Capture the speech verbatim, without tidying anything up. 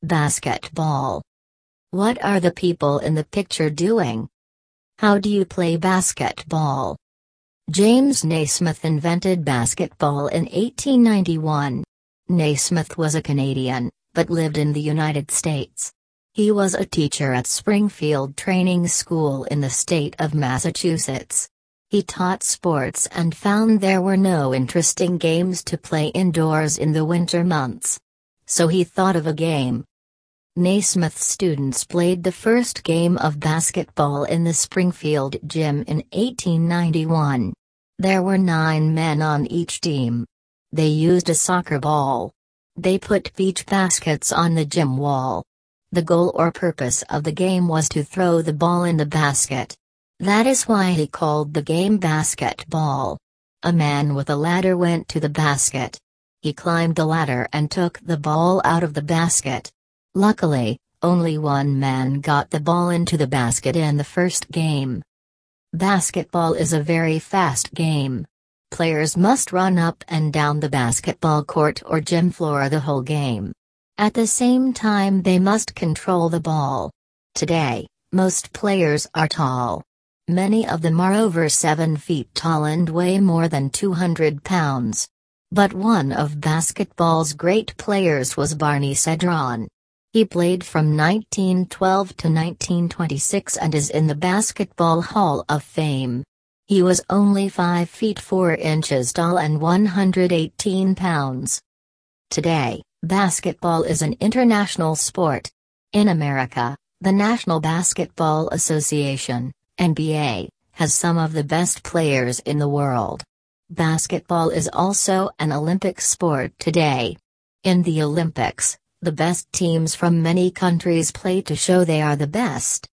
Basketball. What are the people in the picture doing? How do you play basketball? James Naismith invented basketball in eighteen ninety-one. Naismith was a Canadian, but lived in the United States. He was a teacher at Springfield Training School in the state of Massachusetts. He taught sports and found there were no interesting games to play indoors in the winter months. So he thought of a game. Naismith's students played the first game of basketball in the Springfield gym in eighteen ninety-one. There were nine men on each team. They used a soccer ball. They put beach baskets on the gym wall. The goal or purpose of the game was to throw the ball in the basket. That is why he called the game basketball. A man with a ladder went to the basket. He climbed the ladder and took the ball out of the basket. Luckily, only one man got the ball into the basket in the first game. Basketball is a very fast game. Players must run up and down the basketball court or gym floor the whole game. At the same time they must control the ball. Today, most players are tall. Many of them are over seven feet tall and weigh more than two hundred pounds. But one of basketball's great players was Barney Cedron. He played from nineteen twelve to nineteen twenty-six and is in the Basketball Hall of Fame. He was only five feet four inches tall and one hundred eighteen pounds. Today, basketball is an international sport. In America, the National Basketball Association, N B A, has some of the best players in the world. Basketball is also an Olympic sport today. In the Olympics, the best teams from many countries play to show they are the best.